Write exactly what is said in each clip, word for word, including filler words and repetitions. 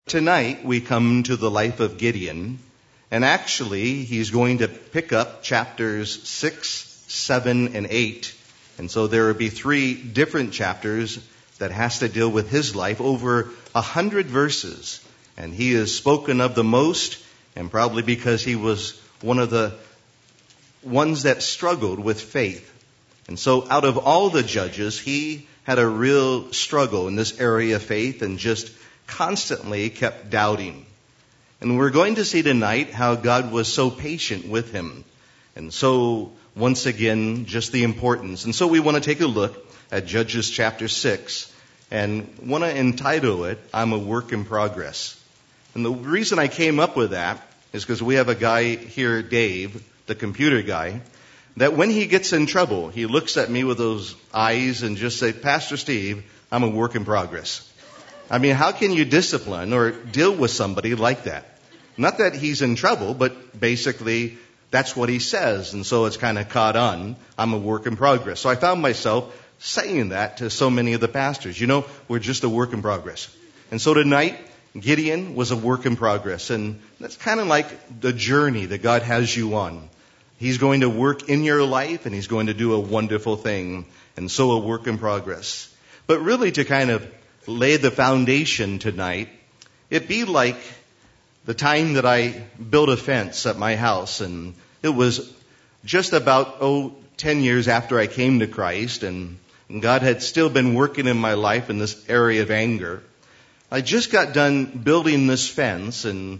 Tonight we come to the life of Gideon, and actually he's going to pick up chapters six, seven, and eight. And so there will be three different chapters that has to deal with his life, over a hundred verses. And he is spoken of the most, and probably because he was one of the ones that struggled with faith. And so out of all the judges, he had a real struggle in this area of faith and just constantly kept doubting. And we're going to see tonight how God was so patient with him. And so, once again, just the importance. And so we want to take a look at Judges chapter six and want to entitle it, I'm a Work in Progress. And the reason I came up with that is because we have a guy here, Dave, the computer guy, that when he gets in trouble, he looks at me with those eyes and just say, Pastor Steve, I'm a work in progress. I mean, how can you discipline or deal with somebody like that? Not that he's in trouble, but basically that's what he says. And so it's kind of caught on. I'm a work in progress. So I found myself saying that to so many of the pastors. You know, we're just a work in progress. And so tonight, Gideon was a work in progress. And that's kind of like the journey that God has you on. He's going to work in your life and he's going to do a wonderful thing. And so a work in progress. But really to kind of lay the foundation tonight, it'd be like the time that I built a fence at my house, and it was just about, oh, ten years after I came to Christ, and God had still been working in my life in this area of anger. I just got done building this fence and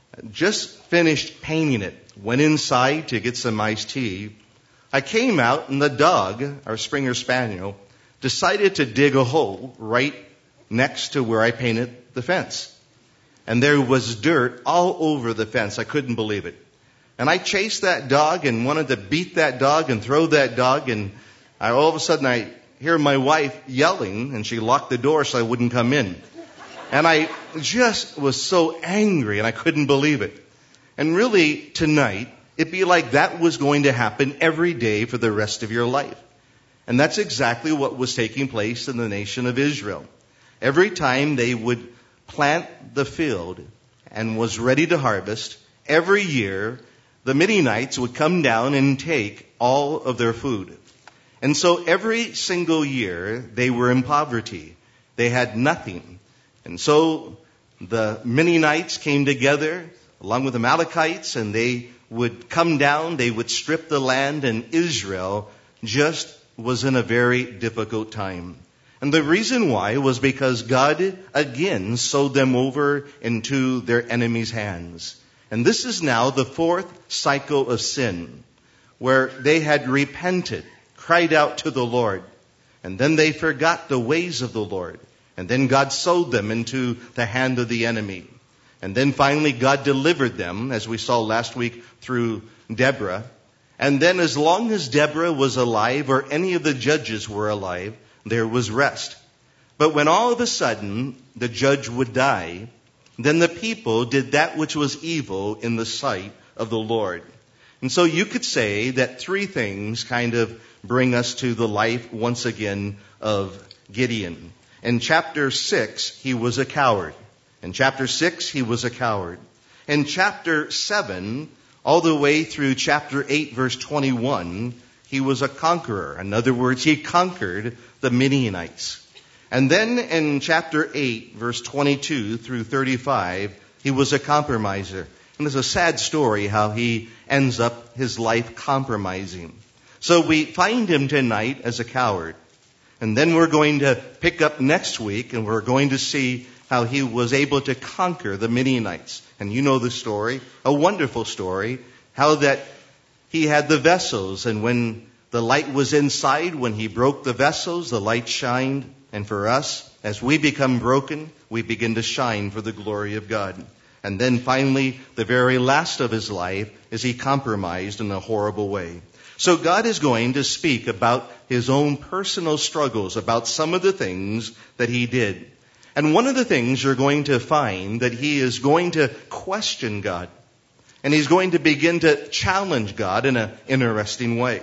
just finished painting it. Went inside to get some iced tea. I came out, and the dog, our Springer Spaniel, decided to dig a hole right next to where I painted the fence. And there was dirt all over the fence. I couldn't believe it. And I chased that dog and wanted to beat that dog and throw that dog. And I, all of a sudden I hear my wife yelling, and she locked the door so I wouldn't come in. And I just was so angry and I couldn't believe it. And really tonight, it'd be like that was going to happen every day for the rest of your life. And that's exactly what was taking place in the nation of Israel. Every time they would plant the field and was ready to harvest, every year the Midianites would come down and take all of their food. And so every single year they were in poverty. They had nothing. And so the Midianites came together along with the Amalekites, and they would come down, they would strip the land, and Israel just was in a very difficult time. And the reason why was because God again sold them over into their enemies' hands. And this is now the fourth cycle of sin, where they had repented, cried out to the Lord, and then they forgot the ways of the Lord. And then God sold them into the hand of the enemy. And then finally God delivered them, as we saw last week through Deborah. And then as long as Deborah was alive, or any of the judges were alive, there was rest. But when all of a sudden the judge would die, then the people did that which was evil in the sight of the Lord. And so you could say that three things kind of bring us to the life once again of Gideon. In chapter six, he was a coward. In chapter six, he was a coward. In chapter seven, all the way through chapter eight, verse twenty-one, he was a conqueror. In other words, he conquered the Midianites. And then in chapter eight, verse twenty-two through thirty-five, he was a compromiser. And it's a sad story how he ends up his life compromising. So we find him tonight as a coward. And then we're going to pick up next week, and we're going to see how he was able to conquer the Midianites. And you know the story, a wonderful story, how that he had the vessels, and when the light was inside, when he broke the vessels, the light shined. And for us, as we become broken, we begin to shine for the glory of God. And then finally, the very last of his life is he compromised in a horrible way. So God is going to speak about his own personal struggles, about some of the things that he did. And one of the things you're going to find that he is going to question God. And he's going to begin to challenge God in an interesting way.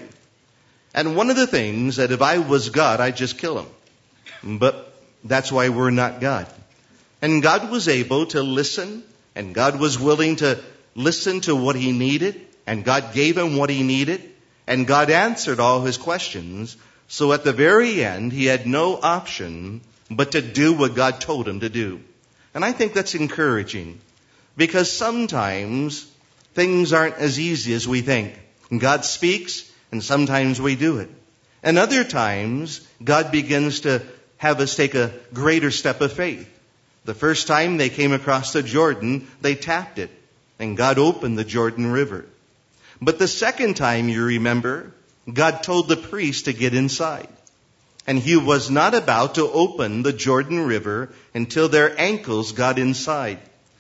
And one of the things that if I was God, I'd just kill him. But that's why we're not God. And God was able to listen, and God was willing to listen to what he needed, and God gave him what he needed, and God answered all his questions. So at the very end, he had no option but to do what God told him to do. And I think that's encouraging, because sometimes things aren't as easy as we think. And God speaks, and sometimes we do it. And other times, God begins to have us take a greater step of faith. The first time they came across the Jordan, they tapped it, and God opened the Jordan River. But the second time, you remember, God told the priest to get inside. And he was not about to open the Jordan River until their ankles got inside.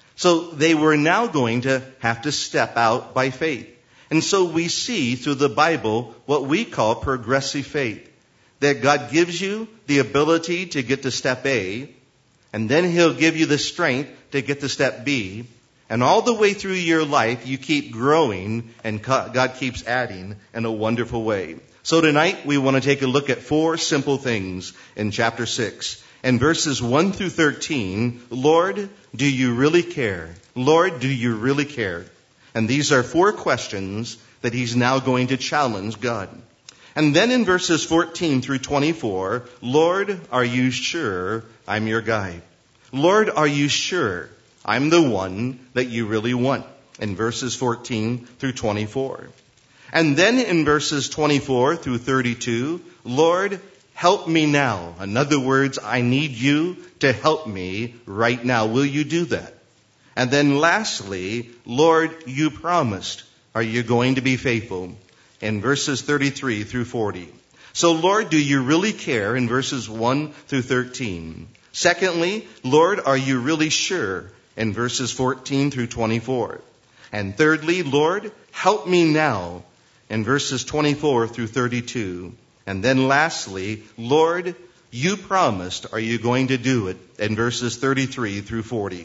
So they were now going to have to step out by faith. And so we see through the Bible what we call progressive faith. That God gives you the ability to get to step A, and then he'll give you the strength to get to step B. And all the way through your life, you keep growing, and God keeps adding in a wonderful way. So tonight, we want to take a look at four simple things in chapter six. And verses one through thirteen, Lord, do you really care? Lord, do you really care? And these are four questions that he's now going to challenge God. And then in verses fourteen through twenty-four, Lord, are you sure I'm your guy? Lord, are you sure I'm the one that you really want? In verses fourteen through twenty-four. And then in verses twenty-four through thirty-two, Lord, help me now. In other words, I need you to help me right now. Will you do that? And then lastly, Lord, you promised. Are you going to be faithful? In verses thirty-three through forty. So Lord, do you really care? In verses one through thirteen. Secondly, Lord, are you really sure? In verses fourteen through twenty-four. And thirdly, Lord, help me now. In verses twenty-four through thirty-two. And then lastly, Lord, you promised. Are you going to do it? In verses thirty-three through forty.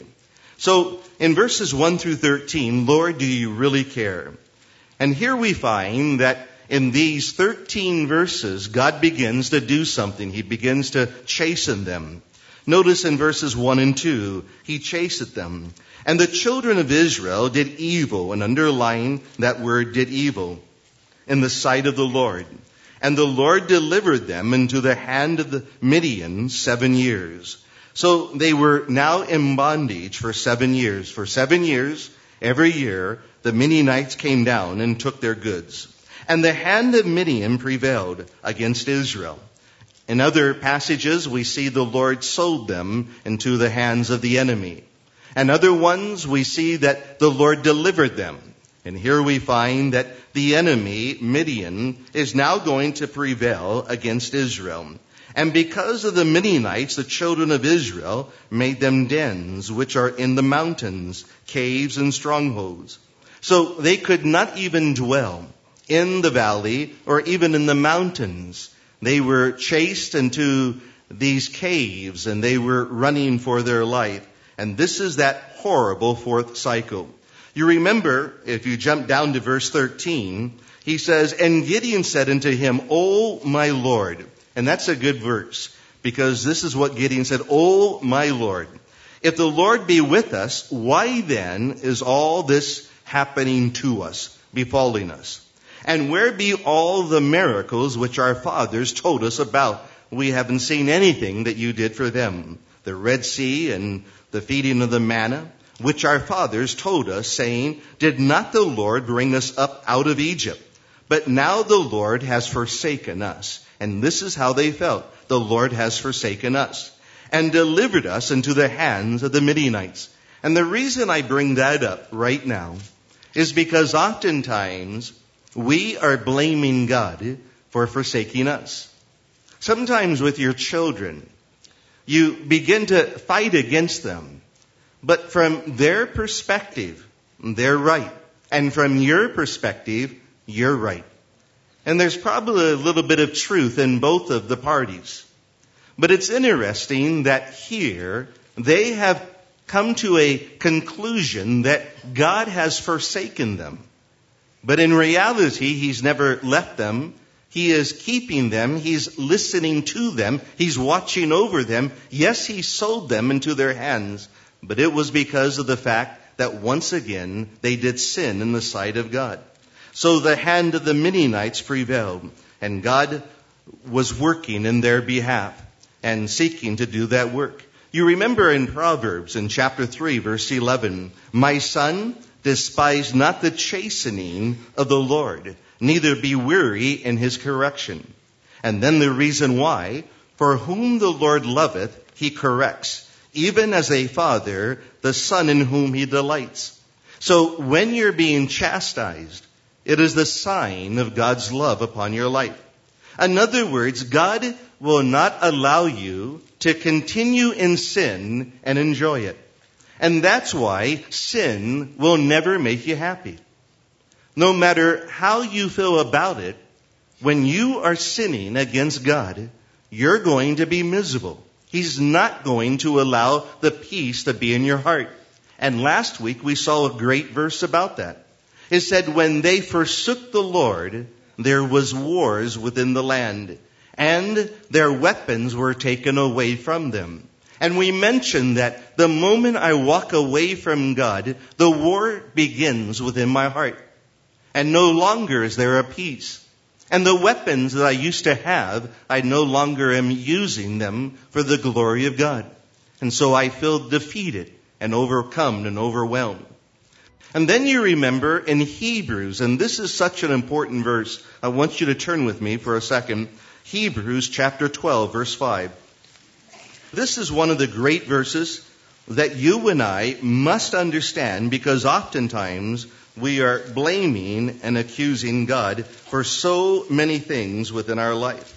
So in verses one through thirteen, Lord, do you really care? And here we find that in these thirteen verses, God begins to do something. He begins to chasten them. Notice in verses one and two, he chastened them. And the children of Israel did evil, and underline that word, did evil, in the sight of the Lord. And the Lord delivered them into the hand of the Midian seven years. So they were now in bondage for seven years. For seven years, every year, the Midianites came down and took their goods. And the hand of Midian prevailed against Israel. In other passages, we see the Lord sold them into the hands of the enemy. And other ones, we see that the Lord delivered them. And here we find that the enemy, Midian, is now going to prevail against Israel. And because of the Midianites, the children of Israel made them dens, which are in the mountains, caves and strongholds. So they could not even dwell in the valley or even in the mountains. They were chased into these caves, and they were running for their life. And this is that horrible fourth cycle. You remember, if you jump down to verse thirteen, he says, and Gideon said unto him, O my Lord. And that's a good verse, because this is what Gideon said, O my Lord. If the Lord be with us, why then is all this happening to us, befalling us? And where be all the miracles which our fathers told us about? We haven't seen anything that you did for them. The Red Sea and the feeding of the manna, which our fathers told us, saying, did not the Lord bring us up out of Egypt? But now the Lord has forsaken us. And this is how they felt. The Lord has forsaken us and delivered us into the hands of the Midianites. And the reason I bring that up right now is because oftentimes we are blaming God for forsaking us. Sometimes with your children, you begin to fight against them. But from their perspective, they're right. And from your perspective, you're right. And there's probably a little bit of truth in both of the parties. But it's interesting that here they have come to a conclusion that God has forsaken them. But in reality, He's never left them. He is keeping them. He's listening to them. He's watching over them. Yes, he sold them into their hands, but it was because of the fact that once again they did sin in the sight of God. So the hand of the Midianites prevailed, and God was working in their behalf and seeking to do that work. You remember in Proverbs in chapter three, verse eleven, "My son, despise not the chastening of the Lord, neither be weary in his correction." And then the reason why: "For whom the Lord loveth, he corrects, even as a father the son in whom he delights." So when you're being chastised, it is the sign of God's love upon your life. In other words, God will not allow you to continue in sin and enjoy it. And that's why sin will never make you happy. No matter how you feel about it, when you are sinning against God, you're going to be miserable. He's not going to allow the peace to be in your heart. And last week we saw a great verse about that. It said, "When they forsook the Lord, there was wars within the land, and their weapons were taken away from them." And we mentioned that the moment I walk away from God, the war begins within my heart. And no longer is there a peace. And the weapons that I used to have, I no longer am using them for the glory of God. And so I feel defeated and overcome and overwhelmed. And then you remember in Hebrews, and this is such an important verse. I want you to turn with me for a second. Hebrews chapter twelve, verse five. This is one of the great verses that you and I must understand, because oftentimes we are blaming and accusing God for so many things within our life.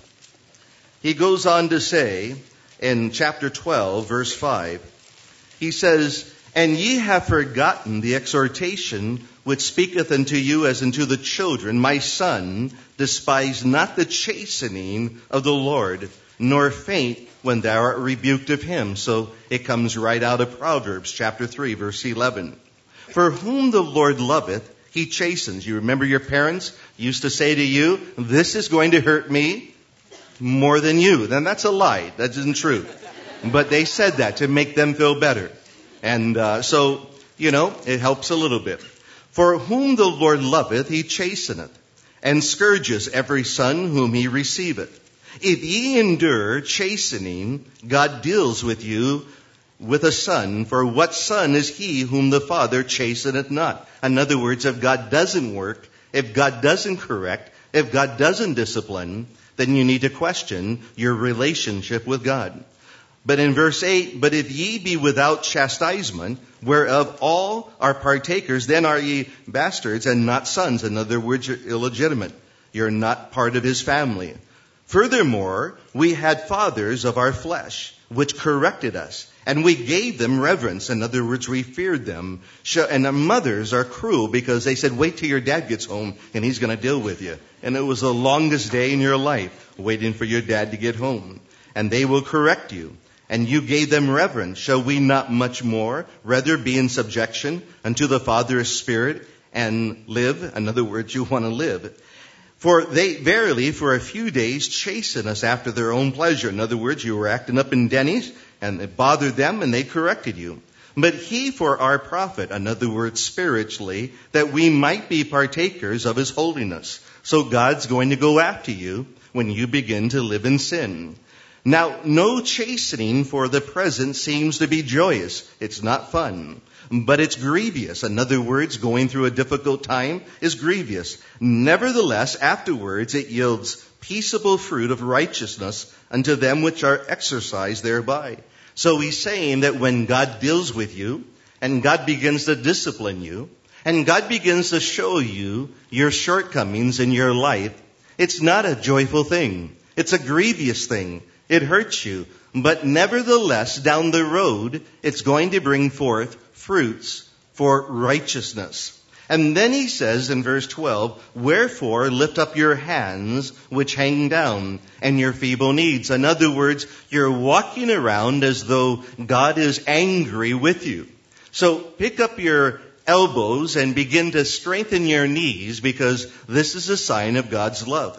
He goes on to say in chapter twelve, verse five, he says, "And ye have forgotten the exhortation which speaketh unto you as unto the children, My son, despise not the chastening of the Lord, nor faint when thou art rebuked of him." So it comes right out of Proverbs chapter three, verse eleven. "For whom the Lord loveth, he chastens." You remember your parents used to say to you, "This is going to hurt me more than you." Then that's a lie. That isn't true. But they said that to make them feel better. And uh, so, you know, it helps a little bit. "For whom the Lord loveth, he chasteneth, and scourges every son whom he receiveth. If ye endure chastening, God deals with you with a son. For what son is he whom the Father chasteneth not?" In other words, if God doesn't work, if God doesn't correct, if God doesn't discipline, then you need to question your relationship with God. But in verse eight, "But if ye be without chastisement, whereof all are partakers, then are ye bastards and not sons." In other words, you're illegitimate. You're not part of his family. "Furthermore, we had fathers of our flesh, which corrected us, and we gave them reverence." In other words, we feared them. "And our mothers are cruel, because they said, wait till your dad gets home and he's going to deal with you." And it was the longest day in your life, waiting for your dad to get home. "And they will correct you. And you gave them reverence. Shall we not much more rather be in subjection unto the Father of Spirit and live?" In other words, you want to live. "For they verily for a few days chasten us after their own pleasure." In other words, you were acting up in Denny's and it bothered them and they corrected you. "But he for our profit," in other words, spiritually, "that we might be partakers of his holiness." So God's going to go after you when you begin to live in sin. "Now, no chastening for the present seems to be joyous." It's not fun, but it's grievous. In other words, going through a difficult time is grievous. "Nevertheless, afterwards it yields peaceable fruit of righteousness unto them which are exercised thereby." So he's saying that when God deals with you, and God begins to discipline you, and God begins to show you your shortcomings in your life, it's not a joyful thing. It's a grievous thing. It hurts you. But nevertheless, down the road, it's going to bring forth fruits for righteousness. And then he says in verse twelve, "Wherefore lift up your hands which hang down, and your feeble knees." In other words, you're walking around as though God is angry with you. So pick up your elbows and begin to strengthen your knees, because this is a sign of God's love.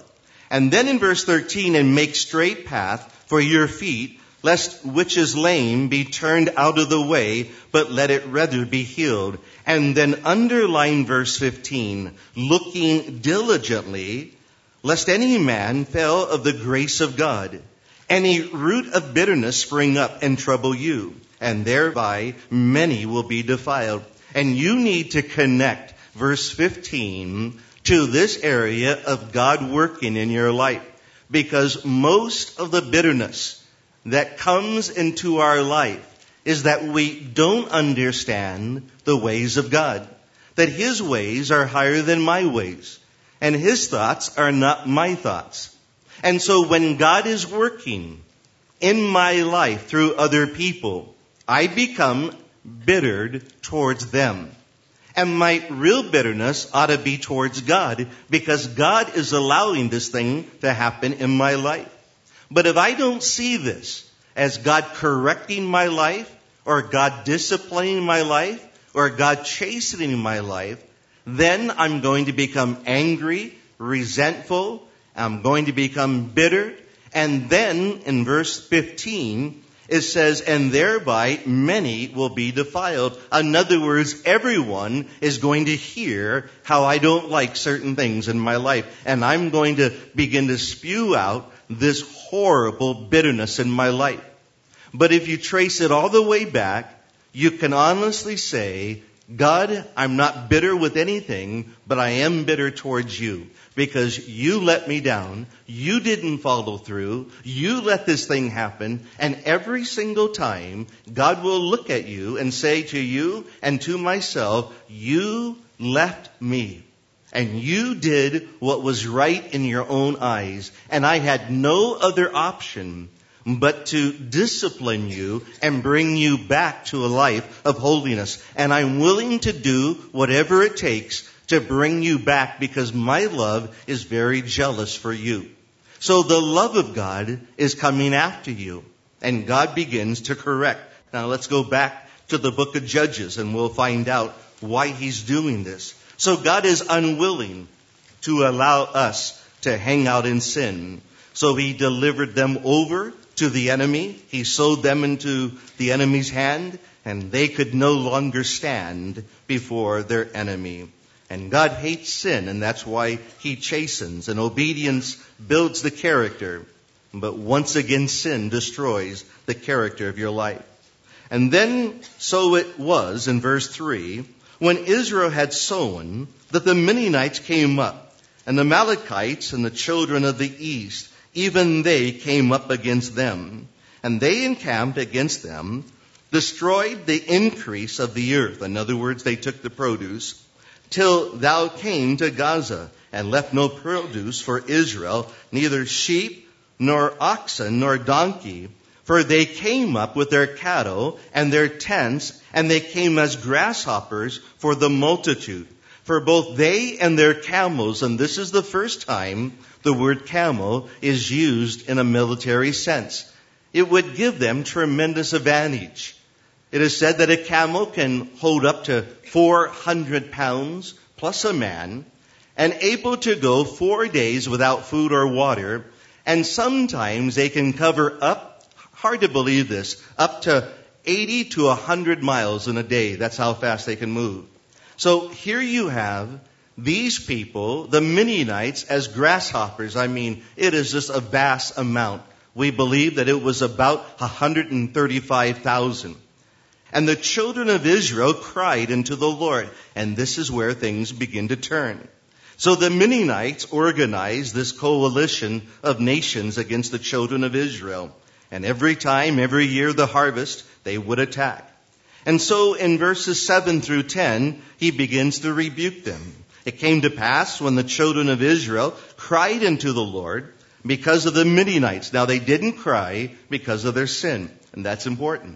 And then in verse thirteen, and make straight path for your feet, lest which is lame be turned out of the way, but let it rather be healed. And then underline verse fifteen, looking diligently, lest any man fail of the grace of God, any root of bitterness spring up and trouble you, and thereby many will be defiled. And you need to connect verse fifteen to this area of God working in your life, because most of the bitterness that comes into our life is that we don't understand the ways of God, that His ways are higher than my ways, and His thoughts are not my thoughts. And so when God is working in my life through other people, I become bittered towards them. And my real bitterness ought to be towards God, because God is allowing this thing to happen in my life. But if I don't see this as God correcting my life, or God disciplining my life, or God chastening my life, then I'm going to become angry, resentful, I'm going to become bitter. And then in verse fifteen, it says, and thereby many will be defiled. In other words, everyone is going to hear how I don't like certain things in my life. And I'm going to begin to spew out this horrible bitterness in my life. But if you trace it all the way back, you can honestly say, God, I'm not bitter with anything, but I am bitter towards you, because you let me down. You didn't follow through. You let this thing happen. And every single time, God will look at you and say to you and to myself, you left me. And you did what was right in your own eyes. And I had no other option but to discipline you and bring you back to a life of holiness. And I'm willing to do whatever it takes to bring you back, because my love is very jealous for you. So the love of God is coming after you, and God begins to correct. Now let's go back to the book of Judges, and we'll find out why He's doing this. So God is unwilling to allow us to hang out in sin. So He delivered them over to the enemy. He sold them into the enemy's hand, and they could no longer stand before their enemy. And God hates sin, and that's why He chastens. And obedience builds the character. But once again, sin destroys the character of your life. And then, so it was, in verse three, when Israel had sown, that the Midianites came up, and the Amalekites and the children of the east, even they came up against them. And they encamped against them, destroyed the increase of the earth. In other words, they took the produce, till thou came to Gaza, and left no produce for Israel, neither sheep, nor oxen, nor donkey. For they came up with their cattle and their tents, and they came as grasshoppers for the multitude. For both they and their camels, and this is the first time the word camel is used in a military sense, it would give them tremendous advantage. It is said that a camel can hold up to four hundred pounds plus a man, and able to go four days without food or water. And sometimes they can cover up, hard to believe this, up to eighty to one hundred miles in a day. That's how fast they can move. So here you have these people, the Midianites, as grasshoppers. I mean, it is just a vast amount. We believe that it was about one hundred thirty-five thousand. And the children of Israel cried unto the Lord. And this is where things begin to turn. So the Midianites organized this coalition of nations against the children of Israel. And every time, every year, the harvest, they would attack. And so in verses seven through ten, He begins to rebuke them. It came to pass when the children of Israel cried unto the Lord because of the Midianites. Now, they didn't cry because of their sin, and that's important.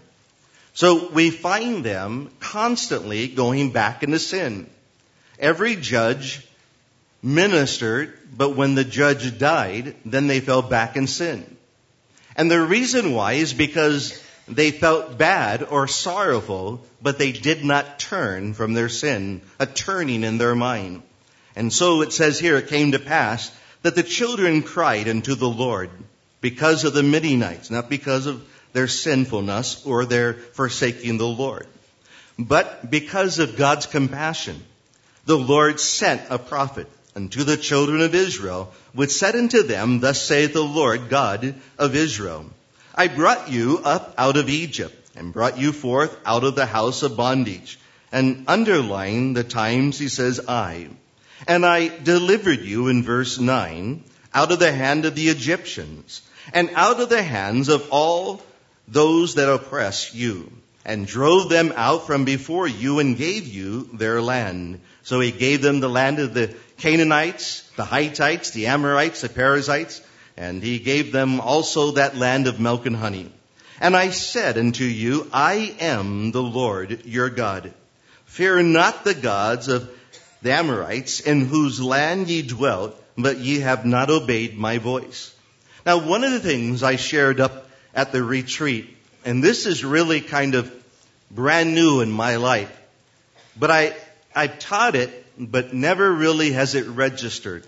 So we find them constantly going back into sin. Every judge ministered, but when the judge died, then they fell back in sin. And the reason why is because they felt bad or sorrowful, but they did not turn from their sin, a turning in their mind. And so it says here, it came to pass that the children cried unto the Lord because of the Midianites, not because of their sinfulness or their forsaking the Lord, but because of God's compassion. The Lord sent a prophet unto the children of Israel, which said unto them, Thus saith the Lord God of Israel, I brought you up out of Egypt, and brought you forth out of the house of bondage. And underline the times he says I. And I delivered you, in verse nine, out of the hand of the Egyptians, and out of the hands of all those that oppress you, and drove them out from before you, and gave you their land. So he gave them the land of the Canaanites, the Hittites, the Amorites, the Perizzites, and he gave them also that land of milk and honey. And I said unto you, I am the Lord your God. Fear not the gods of the Amorites, in whose land ye dwelt, but ye have not obeyed my voice. Now, one of the things I shared up at the retreat, and this is really kind of brand new in my life, but I, I've taught it, but never really has it registered.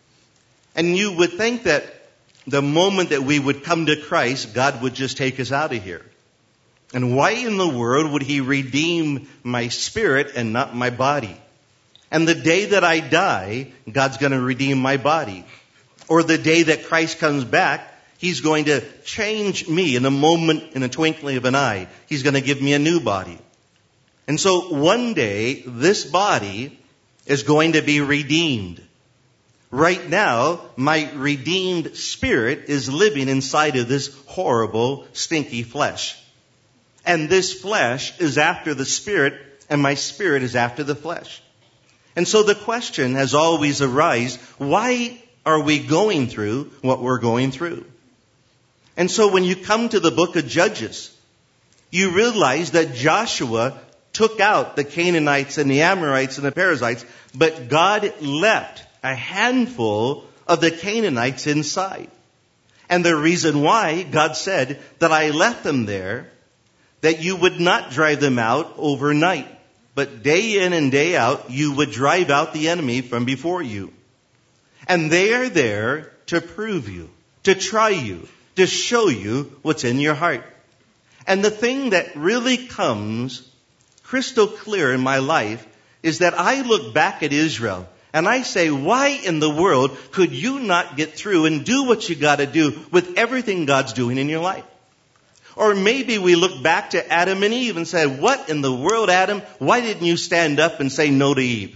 And you would think that the moment that we would come to Christ, God would just take us out of here. And why in the world would he redeem my spirit and not my body? And the day that I die, God's going to redeem my body. Or the day that Christ comes back, he's going to change me in a moment, in a twinkling of an eye. He's going to give me a new body. And so one day, this body is going to be redeemed. Right now, my redeemed spirit is living inside of this horrible, stinky flesh. And this flesh is after the spirit, and my spirit is after the flesh. And so the question has always arisen, why are we going through what we're going through? And so when you come to the book of Judges, you realize that Joshua took out the Canaanites and the Amorites and the Perizzites, but God left a handful of the Canaanites inside. And the reason why, God said that I left them there, that you would not drive them out overnight, but day in and day out, you would drive out the enemy from before you. And they are there to prove you, to try you, to show you what's in your heart. And the thing that really comes crystal clear in my life is that I look back at Israel and I say, why in the world could you not get through and do what you got to do with everything God's doing in your life? Or maybe we look back to Adam and Eve and say, what in the world, Adam? Why didn't you stand up and say no to Eve?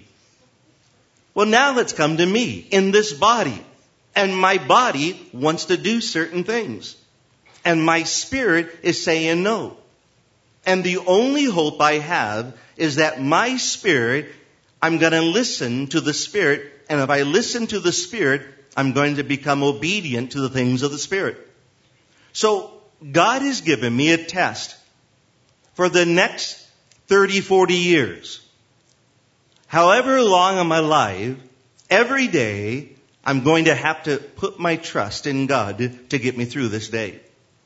Well, now let's come to me in this body. And my body wants to do certain things. And my spirit is saying no. And the only hope I have is that my spirit, I'm going to listen to the Spirit. And if I listen to the Spirit, I'm going to become obedient to the things of the Spirit. So God has given me a test for the next thirty, forty years. However long I'm alive, every day I'm going to have to put my trust in God to get me through this day.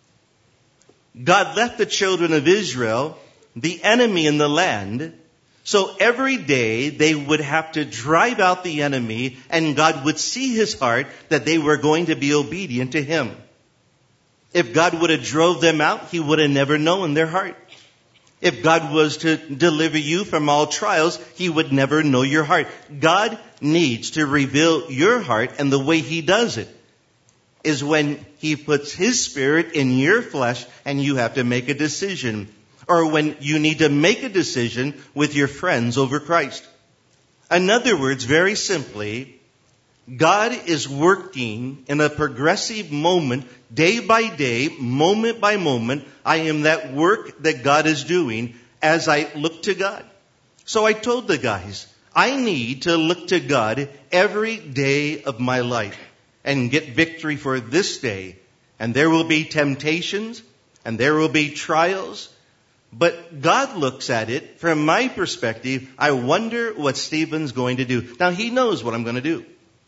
God left the children of Israel, the enemy in the land, so every day they would have to drive out the enemy, and God would see his heart that they were going to be obedient to him. If God would have drove them out, he would have never known their heart. If God was to deliver you from all trials, he would never know your heart. God needs to reveal your heart, and the way he does it is when he puts his spirit in your flesh and you have to make a decision. Or when you need to make a decision with your friends over Christ. In other words, very simply, God is working in a progressive moment, day by day, moment by moment. I am that work that God is doing as I look to God. So I told the guys, I need to look to God every day of my life and get victory for this day. And there will be temptations and there will be trials. But God looks at it from my perspective. I wonder what Stephen's going to do. Now, he knows what I'm going to do.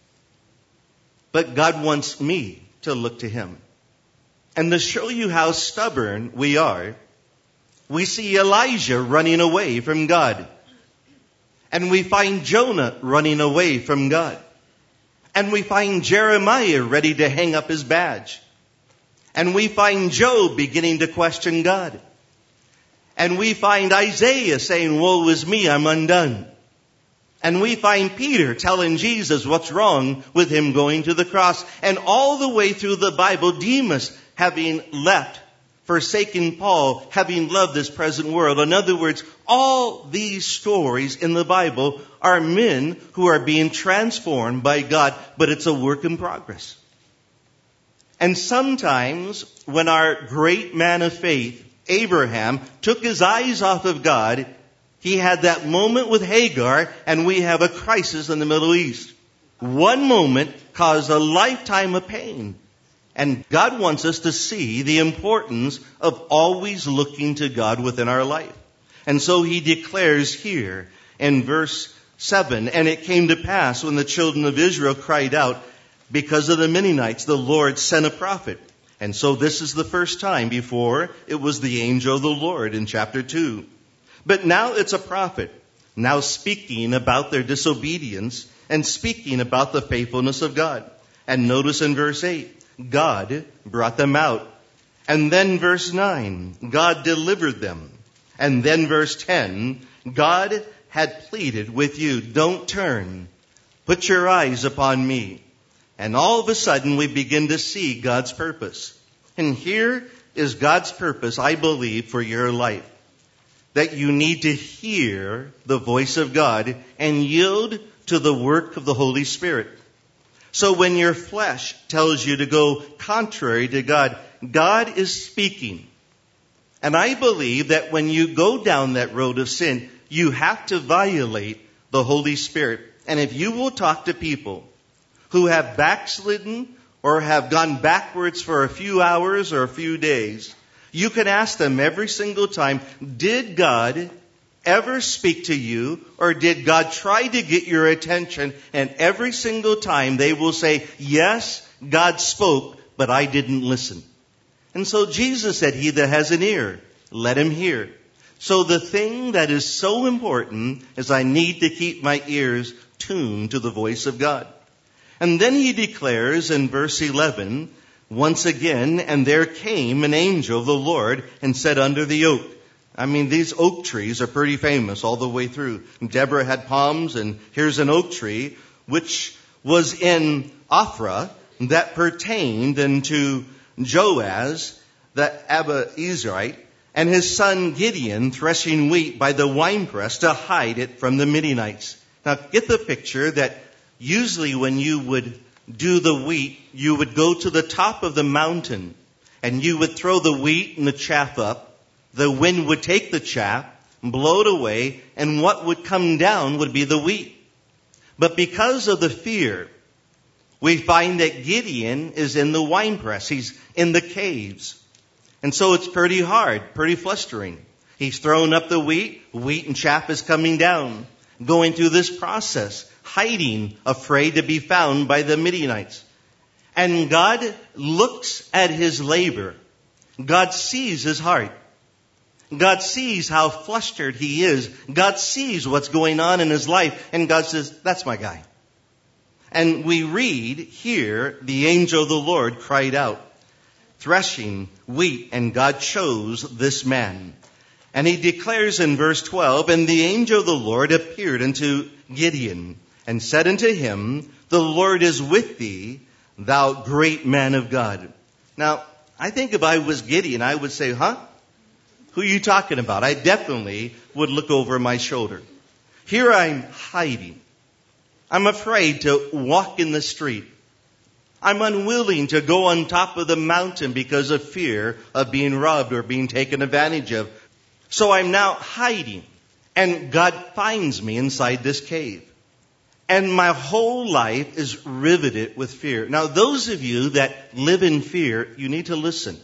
But God wants me to look to him. And to show you how stubborn we are, we see Elijah running away from God. And we find Jonah running away from God. And we find Jeremiah ready to hang up his badge. And we find Job beginning to question God. And we find Isaiah saying, woe is me, I'm undone. And we find Peter telling Jesus what's wrong with him going to the cross. And all the way through the Bible, Demas having left, forsaken Paul, having loved this present world. In other words, all these stories in the Bible are men who are being transformed by God, but it's a work in progress. And sometimes when our great man of faith, Abraham, took his eyes off of God, he had that moment with Hagar, and we have a crisis in the Middle East. One moment caused a lifetime of pain. And God wants us to see the importance of always looking to God within our life. And so he declares here in verse seven, and it came to pass when the children of Israel cried out because of the Midianites, the Lord sent a prophet. And so this is the first time. Before, it was the angel of the Lord in chapter two. But now it's a prophet, now speaking about their disobedience and speaking about the faithfulness of God. And notice in verse eight, God brought them out. And then verse nine, God delivered them. And then verse ten, God had pleaded with you, don't turn, put your eyes upon me. And all of a sudden we begin to see God's purpose. And here is God's purpose, I believe, for your life. That you need to hear the voice of God and yield to the work of the Holy Spirit. So when your flesh tells you to go contrary to God, God is speaking. And I believe that when you go down that road of sin, you have to violate the Holy Spirit. And if you will talk to people who have backslidden or have gone backwards for a few hours or a few days, you can ask them every single time, did God ever speak to you, or did God try to get your attention? And every single time they will say, yes, God spoke, but I didn't listen. And so Jesus said, he that has an ear, let him hear. So the thing that is so important is I need to keep my ears tuned to the voice of God. And then he declares in verse eleven, once again, and there came an angel of the Lord and sat under the oak. I mean, these oak trees are pretty famous all the way through. Deborah had palms, and here's an oak tree, which was in Ophrah, that pertained unto Joaz, the Abiezrite, and his son Gideon threshing wheat by the winepress to hide it from the Midianites. Now, get the picture that usually when you would do the wheat, you would go to the top of the mountain and you would throw the wheat and the chaff up. The wind would take the chaff, blow it away, and what would come down would be the wheat. But because of the fear, we find that Gideon is in the winepress. He's in the caves. And so it's pretty hard, pretty flustering. He's throwing up the wheat, wheat and chaff is coming down, going through this process, hiding, afraid to be found by the Midianites. And God looks at his labor. God sees his heart. God sees how flustered he is. God sees what's going on in his life. And God says, that's my guy. And we read here, the angel of the Lord cried out, threshing wheat, and God chose this man. And he declares in verse twelve, and the angel of the Lord appeared unto Gideon, and said unto him, the Lord is with thee, thou great man of God. Now, I think if I was Gideon, I would say, huh? Who are you talking about? I definitely would look over my shoulder. Here I'm hiding. I'm afraid to walk in the street. I'm unwilling to go on top of the mountain because of fear of being robbed or being taken advantage of. So I'm now hiding. And God finds me inside this cave. And my whole life is riveted with fear. Now, those of you that live in fear, you need to listen.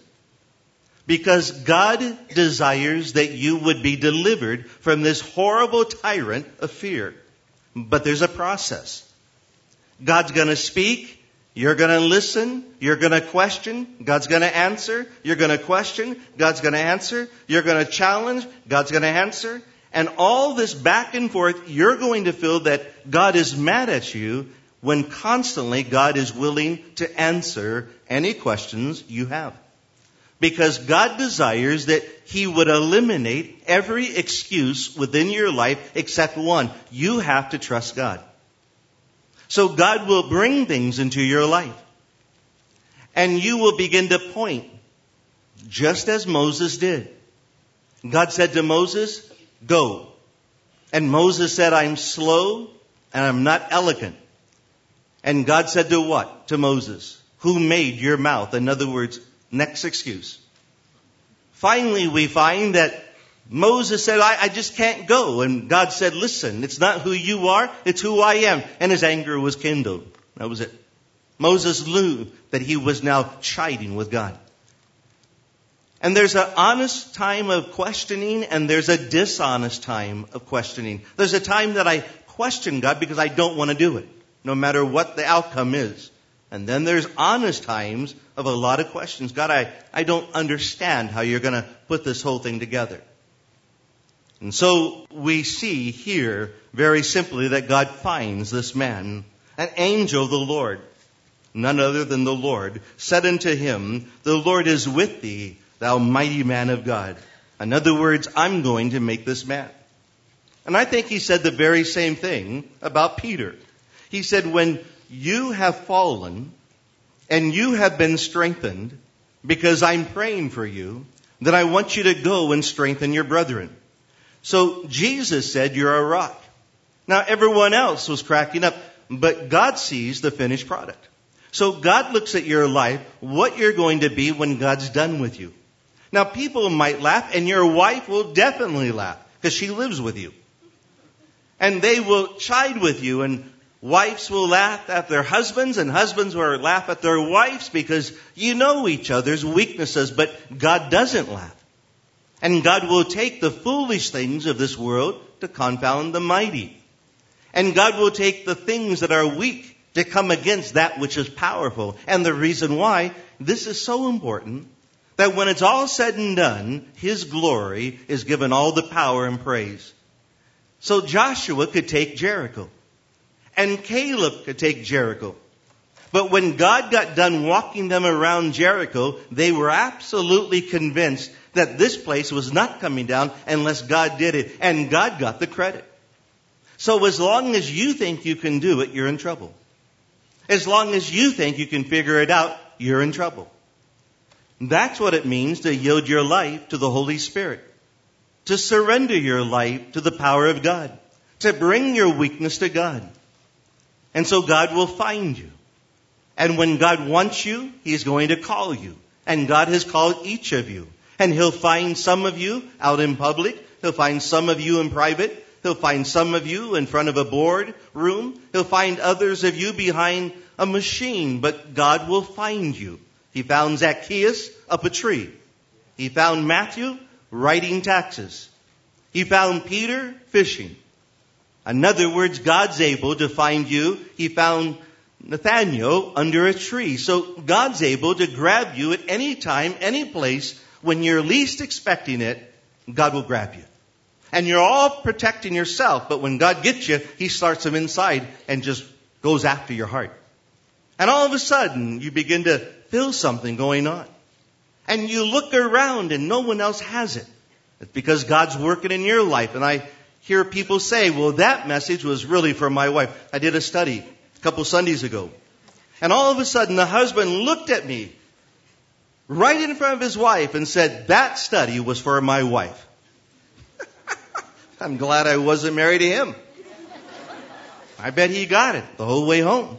Because God desires that you would be delivered from this horrible tyrant of fear. But there's a process. God's going to speak. You're going to listen. You're going to question. God's going to answer. You're going to question. God's going to answer. You're going to challenge. God's going to answer. And all this back and forth, you're going to feel that God is mad at you when constantly God is willing to answer any questions you have. Because God desires that He would eliminate every excuse within your life except one. You have to trust God. So God will bring things into your life. And you will begin to point, just as Moses did. God said to Moses, go. And Moses said, I'm slow and I'm not elegant. And God said to what? To Moses, who made your mouth? In other words, next excuse. Finally, we find that Moses said, I, I just can't go. And God said, listen, it's not who you are, it's who I am. And his anger was kindled. That was it. Moses knew that he was now chiding with God. And there's an honest time of questioning and there's a dishonest time of questioning. There's a time that I question God because I don't want to do it, no matter what the outcome is. And then there's honest times of a lot of questions. God, I, I don't understand how you're going to put this whole thing together. And so we see here very simply that God finds this man, an angel of the Lord, none other than the Lord, said unto him, the Lord is with thee, thou mighty man of God. In other words, I'm going to make this man. And I think he said the very same thing about Peter. He said, when you have fallen and you have been strengthened because I'm praying for you, then I want you to go and strengthen your brethren. So Jesus said, you're a rock. Now everyone else was cracking up, but God sees the finished product. So God looks at your life, what you're going to be when God's done with you. Now people might laugh, and your wife will definitely laugh because she lives with you. And they will chide with you, and wives will laugh at their husbands, and husbands will laugh at their wives because you know each other's weaknesses, but God doesn't laugh. And God will take the foolish things of this world to confound the mighty. And God will take the things that are weak to come against that which is powerful. And the reason why this is so important, that when it's all said and done, His glory is given all the power and praise. So Joshua could take Jericho. And Caleb could take Jericho. But when God got done walking them around Jericho, they were absolutely convinced that this place was not coming down unless God did it. And God got the credit. So as long as you think you can do it, you're in trouble. As long as you think you can figure it out, you're in trouble. That's what it means to yield your life to the Holy Spirit. To surrender your life to the power of God. To bring your weakness to God. And so God will find you. And when God wants you, He's going to call you. And God has called each of you. And He'll find some of you out in public. He'll find some of you in private. He'll find some of you in front of a board room. He'll find others of you behind a machine. But God will find you. He found Zacchaeus up a tree. He found Matthew writing taxes. He found Peter fishing. In other words, God's able to find you. He found Nathaniel under a tree. So God's able to grab you at any time, any place. When you're least expecting it, God will grab you. And you're all protecting yourself. But when God gets you, He starts from inside and just goes after your heart. And all of a sudden, you begin to feel something going on. And you look around and no one else has it. It's because God's working in your life. And I hear people say, well, that message was really for my wife. I did a study a couple Sundays ago. And all of a sudden, the husband looked at me right in front of his wife and said, that study was for my wife. I'm glad I wasn't married to him. I bet he got it the whole way home.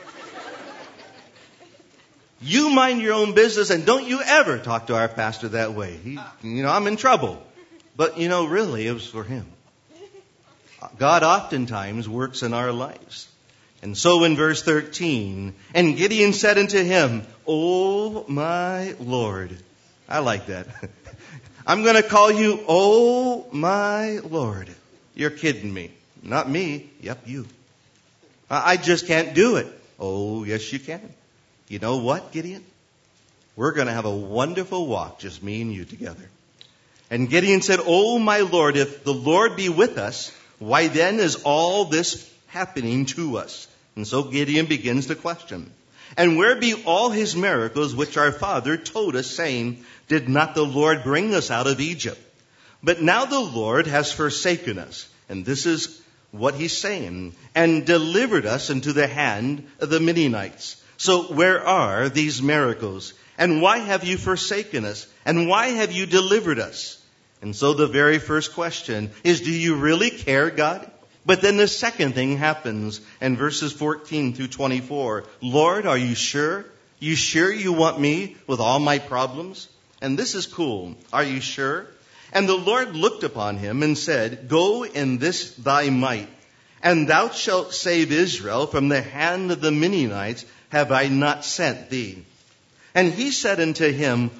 You mind your own business and don't you ever talk to our pastor that way. He, you know, I'm in trouble. But, you know, really, it was for him. God oftentimes works in our lives. And so in verse thirteen, and Gideon said unto him, O my Lord. I like that. I'm going to call you, O my Lord. You're kidding me. Not me. Yep, you. I just can't do it. Oh, yes, you can. You know what, Gideon? We're going to have a wonderful walk, just me and you together. And Gideon said, O my Lord, if the Lord be with us, why then is all this happening to us? And so Gideon begins to question. And where be all his miracles which our father told us, saying, did not the Lord bring us out of Egypt? But now the Lord has forsaken us. And this is what he's saying. And delivered us into the hand of the Midianites. So where are these miracles? And why have you forsaken us? And why have you delivered us? And so the very first question is, do you really care, God? But then the second thing happens in verses fourteen through twenty-four. Lord, are you sure? You sure you want me with all my problems? And this is cool. Are you sure? And the Lord looked upon him and said, go in this thy might, and thou shalt save Israel from the hand of the Midianites. Have I not sent thee? And he said unto him,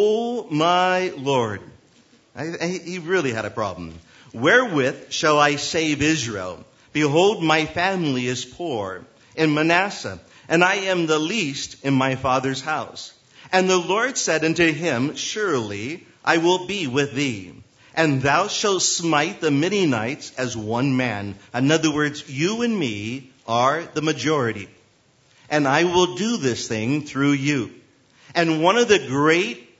O my Lord. I, I, he really had a problem. Wherewith shall I save Israel? Behold, my family is poor in Manasseh, and I am the least in my father's house. And the Lord said unto him, surely I will be with thee, and thou shalt smite the Midianites as one man. In other words, you and me are the majority. And I will do this thing through you. And one of the great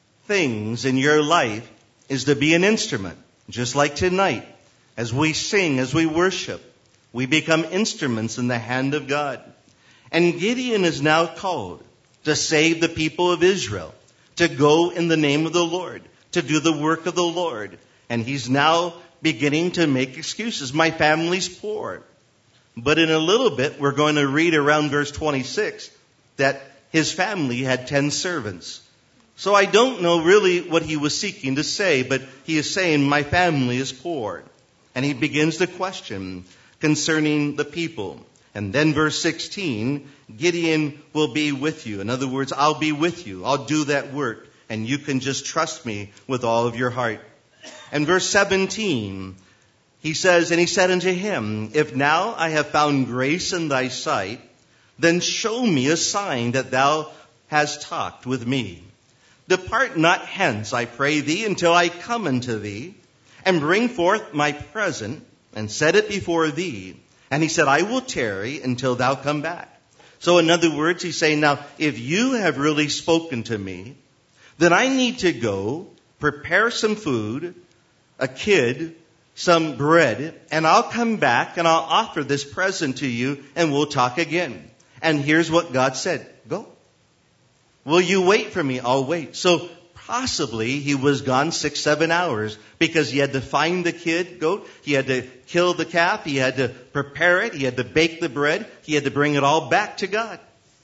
things in your life is to be an instrument. Just like tonight, as we sing, as we worship, we become instruments in the hand of God. And Gideon is now called to save the people of Israel, to go in the name of the Lord, to do the work of the Lord. And he's now beginning to make excuses. My family's poor. But in a little bit, we're going to read around verse twenty-six that his family had ten servants. So I don't know really what he was seeking to say, but he is saying, my family is poor. And he begins to question concerning the people. And then verse sixteen, Gideon will be with you. In other words, I'll be with you. I'll do that work. And you can just trust me with all of your heart. And verse seventeen, he says, and he said unto him, if now I have found grace in thy sight, then show me a sign that thou hast talked with me. Depart not hence, I pray thee, until I come unto thee, and bring forth my present, and set it before thee. And he said, I will tarry until thou come back. So in other words, he's saying, now, if you have really spoken to me, then I need to go prepare some food, a kid, some bread, and I'll come back and I'll offer this present to you, and we'll talk again. And here's what God said. Go. Will you wait for me? I'll wait. So possibly he was gone six, seven hours because he had to find the kid goat. He had to kill the calf. He had to prepare it. He had to bake the bread. He had to bring it all back to God.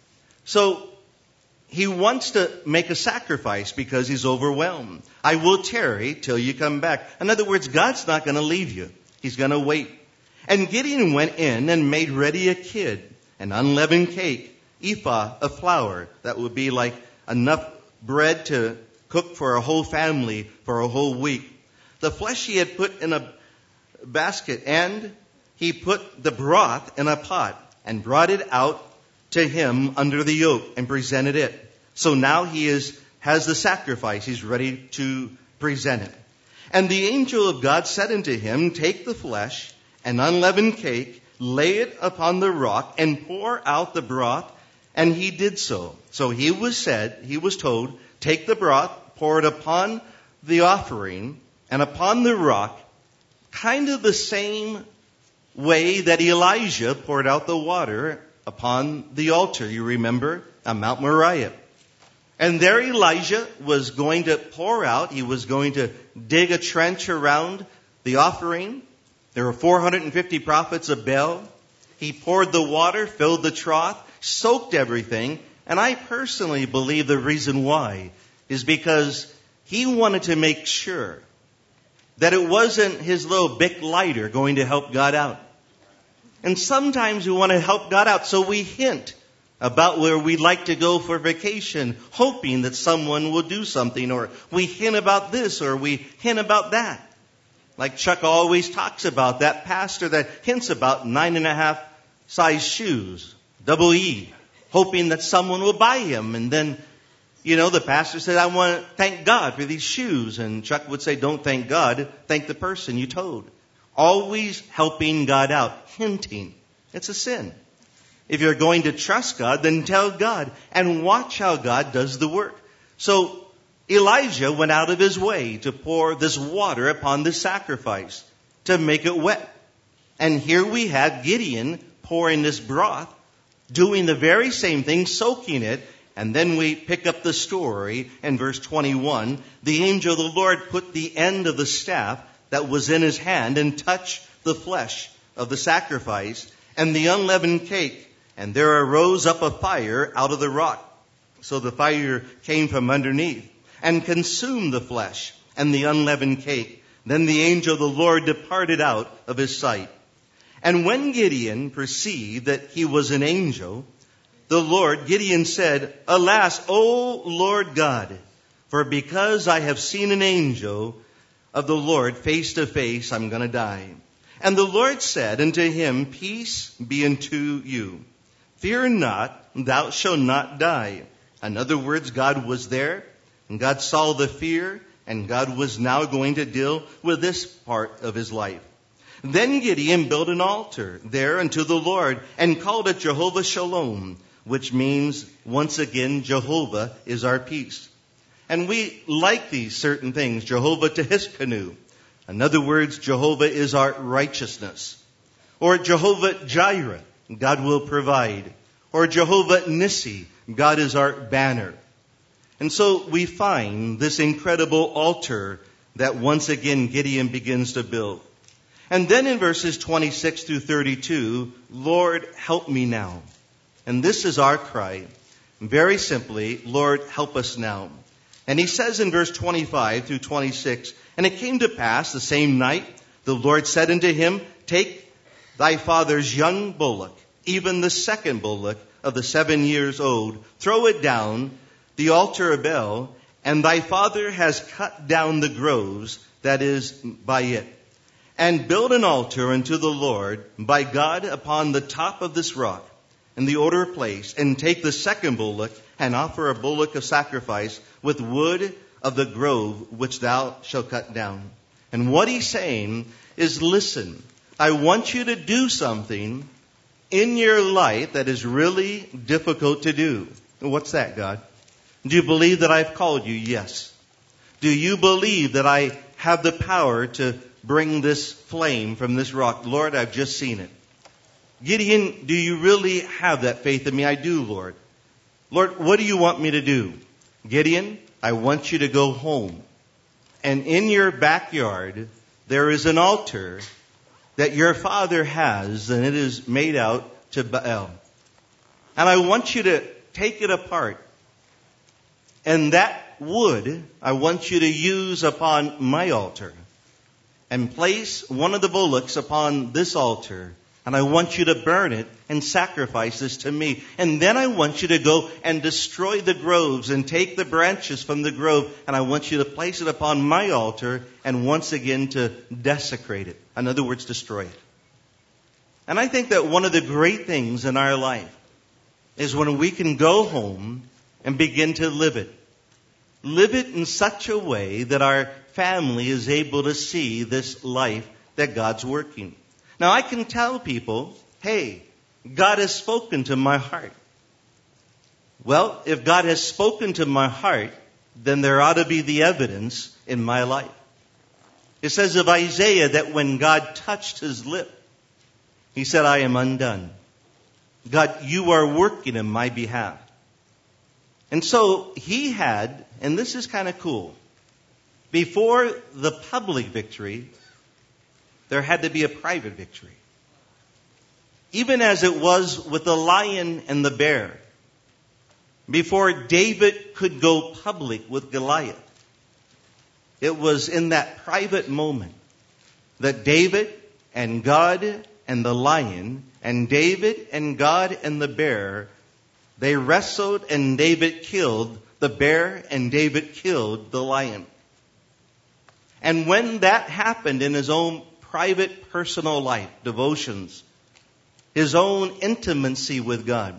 So he wants to make a sacrifice because he's overwhelmed. I will tarry till you come back. In other words, God's not going to leave you. He's going to wait. And Gideon went in and made ready a kid, an unleavened cake, ephah of flour. That would be like enough bread to cook for a whole family for a whole week. The flesh he had put in a basket, and he put the broth in a pot and brought it out to him under the yoke and presented it. So now he is has the sacrifice. He's ready to present it. And the angel of God said unto him, take the flesh, an unleavened cake, lay it upon the rock, and pour out the broth. And he did so. So he was said, he was told, take the broth, pour it upon the offering and upon the rock, kind of the same way that Elijah poured out the water upon the altar, you remember, on Mount Moriah. And there Elijah was going to pour out, he was going to dig a trench around the offering. There were four hundred fifty prophets of Baal. He poured the water, filled the trough, soaked everything. And I personally believe the reason why is because he wanted to make sure that it wasn't his little Bic lighter going to help God out. And sometimes we want to help God out, so we hint about where we'd like to go for vacation, hoping that someone will do something, or we hint about this, or we hint about that. Like Chuck always talks about, that pastor that hints about nine and a half size shoes, double E, hoping that someone will buy him. And then, you know, the pastor said, I want to thank God for these shoes. And Chuck would say, don't thank God, thank the person you told. Always helping God out, hinting. It's a sin. If you're going to trust God, then tell God and watch how God does the work. So Elijah went out of his way to pour this water upon the sacrifice to make it wet. And here we have Gideon pouring this broth, doing the very same thing, soaking it. And then we pick up the story in verse twenty-one. The angel of the Lord put the end of the staff that was in his hand and touched the flesh of the sacrifice and the unleavened cake. And there arose up a fire out of the rock. So the fire came from underneath and consumed the flesh and the unleavened cake. Then the angel of the Lord departed out of his sight. And when Gideon perceived that he was an angel, the Lord, Gideon said, Alas, O Lord God, for because I have seen an angel of the Lord face to face, I'm going to die. And the Lord said unto him, Peace be unto you. Fear not, thou shalt not die. In other words, God was there, and God saw the fear, and God was now going to deal with this part of his life. Then Gideon built an altar there unto the Lord, and called it Jehovah Shalom, which means, once again, Jehovah is our peace. And we like these certain things, Jehovah Tehiskanu. In other words, Jehovah is our righteousness. Or Jehovah Jireh, God will provide. Or Jehovah Nissi, God is our banner. And so we find this incredible altar that once again Gideon begins to build. And then in verses twenty-six through thirty-two, Lord, help me now. And this is our cry. Very simply, Lord, help us now. And he says in verse twenty-five through twenty-six, And it came to pass the same night, the Lord said unto him, Take thy father's young bullock, even the second bullock of the seven years old, throw it down the altar of Baal, and thy father has cut down the groves that is by it. And build an altar unto the Lord by God upon the top of this rock, in the order of place, and take the second bullock, and offer a bullock of sacrifice with wood of the grove which thou shalt cut down. And what he's saying is, listen, I want you to do something in your life that is really difficult to do. What's that, God? Do you believe that I've called you? Yes. Do you believe that I have the power to bring this flame from this rock? Lord, I've just seen it. Gideon, do you really have that faith in me? I do, Lord. Lord, what do you want me to do? Gideon, I want you to go home. And in your backyard, there is an altar that your father has, and it is made out to Baal. And I want you to take it apart. And that wood, I want you to use upon my altar. And place one of the bullocks upon this altar. And I want you to burn it and sacrifice this to me. And then I want you to go and destroy the groves and take the branches from the grove. And I want you to place it upon my altar and once again to desecrate it. In other words, destroy it. And I think that one of the great things in our life is when we can go home and begin to live it. Live it in such a way that our family is able to see this life that God's working. Now, I can tell people, hey, God has spoken to my heart. Well, if God has spoken to my heart, then there ought to be the evidence in my life. It says of Isaiah that when God touched his lip, he said, I am undone. God, you are working in my behalf. And so he had, and this is kind of cool, before the public victory, there had to be a private victory. Even as it was with the lion and the bear. Before David could go public with Goliath, it was in that private moment that David and God and the lion and David and God and the bear, they wrestled and David killed the bear and David killed the lion. And when that happened in his own private personal life, devotions, his own intimacy with God,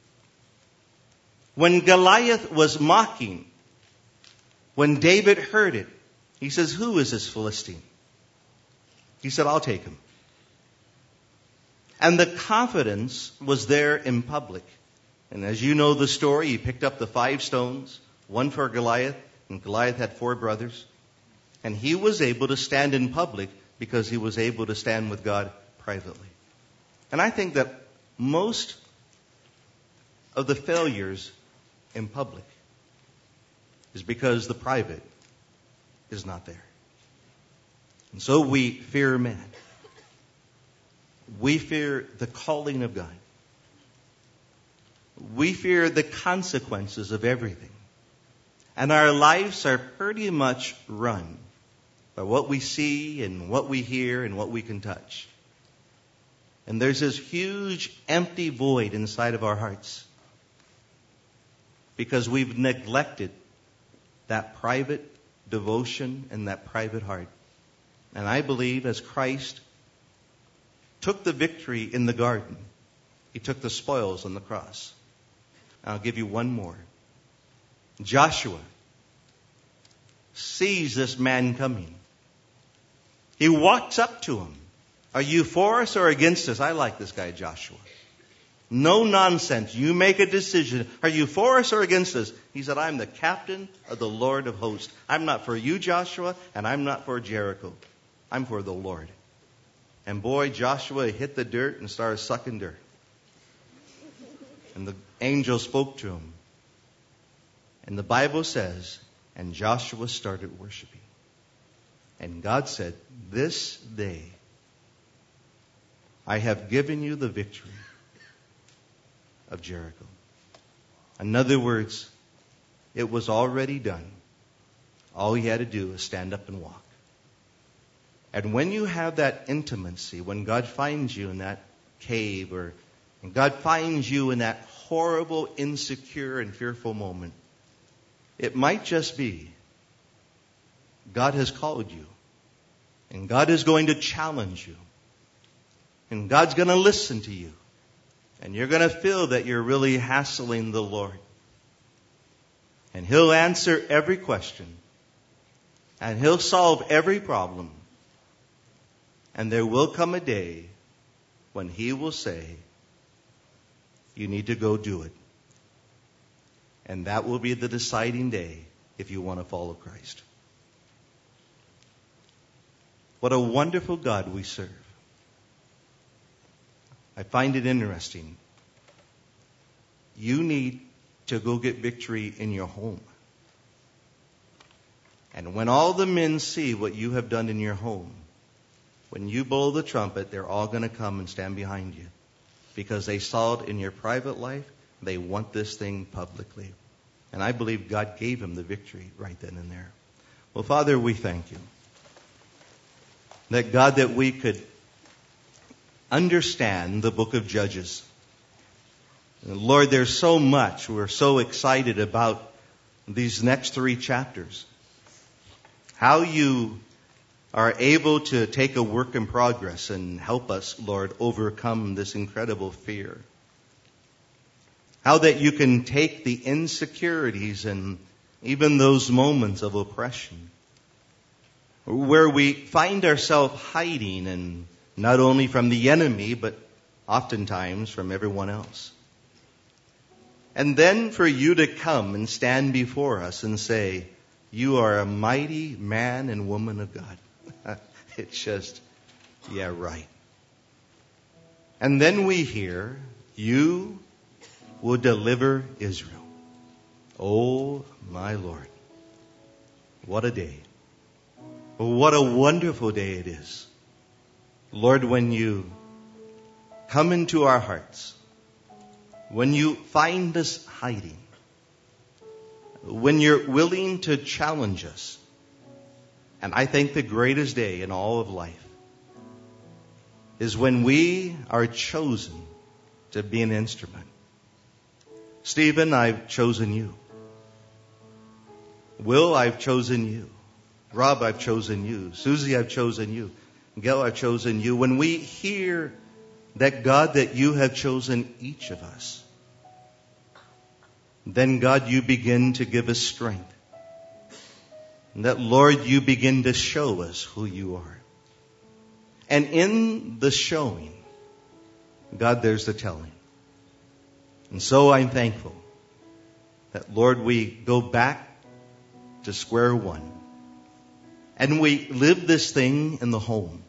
when Goliath was mocking, when David heard it, he says, who is this Philistine? He said, I'll take him. And the confidence was there in public. And as you know the story, he picked up the five stones, one for Goliath, and Goliath had four brothers. And he was able to stand in public because he was able to stand with God privately. And I think that most of the failures in public is because the private is not there. And so we fear man. We fear the calling of God. We fear the consequences of everything. And our lives are pretty much run by what we see and what we hear and what we can touch. And there's this huge empty void inside of our hearts because we've neglected that private devotion and that private heart. And I believe as Christ took the victory in the garden, he took the spoils on the cross. I'll give you one more. Joshua sees this man coming. He walks up to him. Are you for us or against us? I like this guy, Joshua. No nonsense. You make a decision. Are you for us or against us? He said, I'm the captain of the Lord of hosts. I'm not for you, Joshua, and I'm not for Jericho. I'm for the Lord. And boy, Joshua hit the dirt and started sucking dirt. And the angel spoke to him. And the Bible says, and Joshua started worshiping. And God said, this day I have given you the victory of Jericho. In other words, it was already done. All he had to do was stand up and walk. And when you have that intimacy, when God finds you in that cave or and God finds you in that horrible, insecure, and fearful moment, it might just be God has called you. And God is going to challenge you. And God's going to listen to you. And you're going to feel that you're really hassling the Lord. And He'll answer every question. And He'll solve every problem. And there will come a day when He will say, you need to go do it. And that will be the deciding day if you want to follow Christ. What a wonderful God we serve. I find it interesting. You need to go get victory in your home. And when all the men see what you have done in your home, when you blow the trumpet, they're all going to come and stand behind you. Because they saw it in your private life. They want this thing publicly. And I believe God gave him the victory right then and there. Well, Father, we thank you. That God, that we could understand the book of Judges. And Lord, there's so much. We're so excited about these next three chapters. How you are able to take a work in progress and help us, Lord, overcome this incredible fear. How that you can take the insecurities and even those moments of oppression where we find ourselves hiding, and not only from the enemy, but oftentimes from everyone else. And then for you to come and stand before us and say, you are a mighty man and woman of God. It's just, yeah, right. And then we hear, you will deliver Israel. Oh, my Lord. What a day. What a wonderful day it is. Lord, when you come into our hearts, when you find us hiding, when you're willing to challenge us, and I think the greatest day in all of life is when we are chosen to be an instrument. Stephen, I've chosen you. Will, I've chosen you. Rob, I've chosen you. Susie, I've chosen you. Gail, I've chosen you. When we hear that, God, that you have chosen each of us, then, God, you begin to give us strength. And that, Lord, you begin to show us who you are. And in the showing, God, there's the telling. And so I'm thankful that, Lord, we go back to square one. And we live this thing in the home.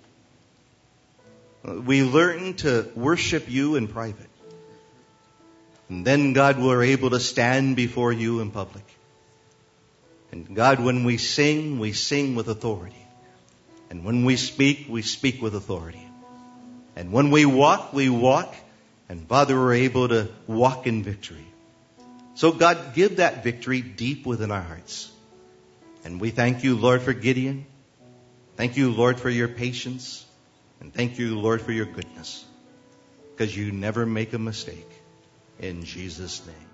We learn to worship you in private. And then, God, we're able to stand before you in public. And God, when we sing, we sing with authority. And when we speak, we speak with authority. And when we walk, we walk. And Father, we're able to walk in victory. So God, give that victory deep within our hearts. And we thank you, Lord, for Gideon. Thank you, Lord, for your patience. And thank you, Lord, for your goodness. Because you never make a mistake. In Jesus' name.